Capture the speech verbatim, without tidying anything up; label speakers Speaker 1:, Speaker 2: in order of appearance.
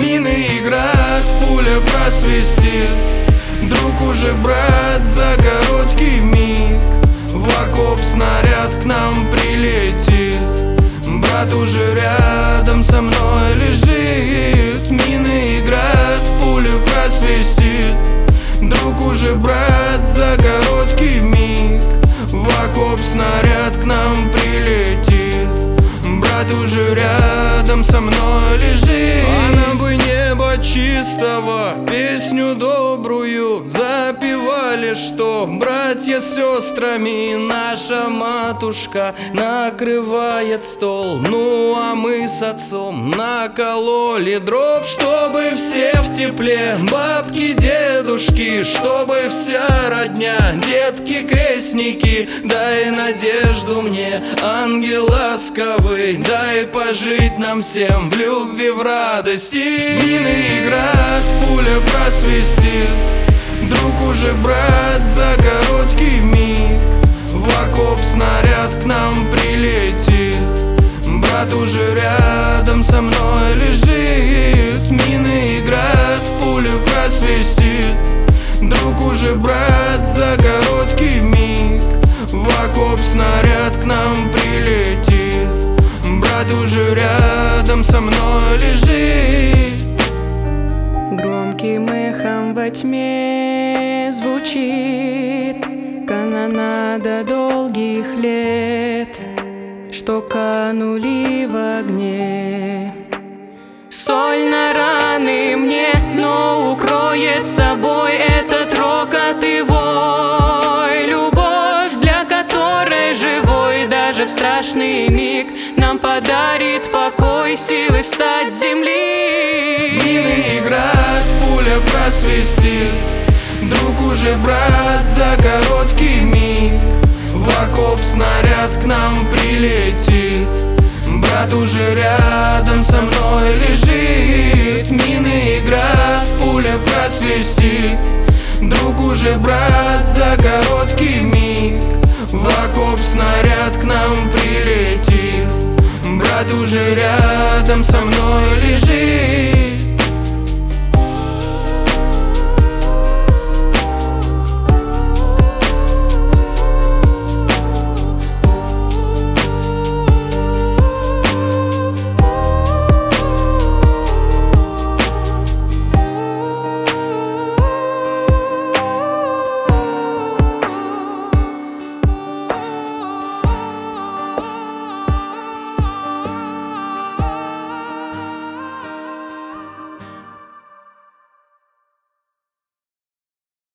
Speaker 1: Мины играют, пуля просвистит. Друг уже брат за короткий миг. В окоп снаряд к нам прилетит. Брат уже рядом со мной лежит. Мины играют, пуля просвистит. Друг уже брат за короткий миг. В окоп снаряд к нам прилетит. Брат уже рядом со мной лежит. А нам бы небо чистого, песню добрую запевали, что братья с сестрами наша матушка накрывает стол. Ну а мы с отцом накололи дров, чтобы все в тепле, бабки, дедушки, чтобы вся родня, детки, крестники. Дай надежду мне, ангел ласковый, дай пожить нам всем в любви, в радости. Мины играют, пуля просвистит. Друг уже брат за короткий миг. В окоп снаряд к нам прилетит. Брат уже рядом со мной лежит. Мины играют, пуля просвистит. Друг уже брат за короткий миг. В окоп снаряд к нам прилетит. Брат уже рядом со мной лежит.
Speaker 2: Громким эхом во тьме звучит канонада долгих лет, что канули в огне. Соль на раны мне, но укроет собой этот рокот и вой. Любовь, для которой живой даже в страшный миг нам подарит покой, силы встать с земли.
Speaker 1: Мины играют, пуля просвистит. Друг уже брат за короткий миг. В окоп снаряд к нам прилетит. Брат уже рядом со мной лежит. Мины играют, пуля просвистит. Друг уже брат за короткий миг. В окоп снаряд к нам прилетит. Брат уже рядом со мной лежит.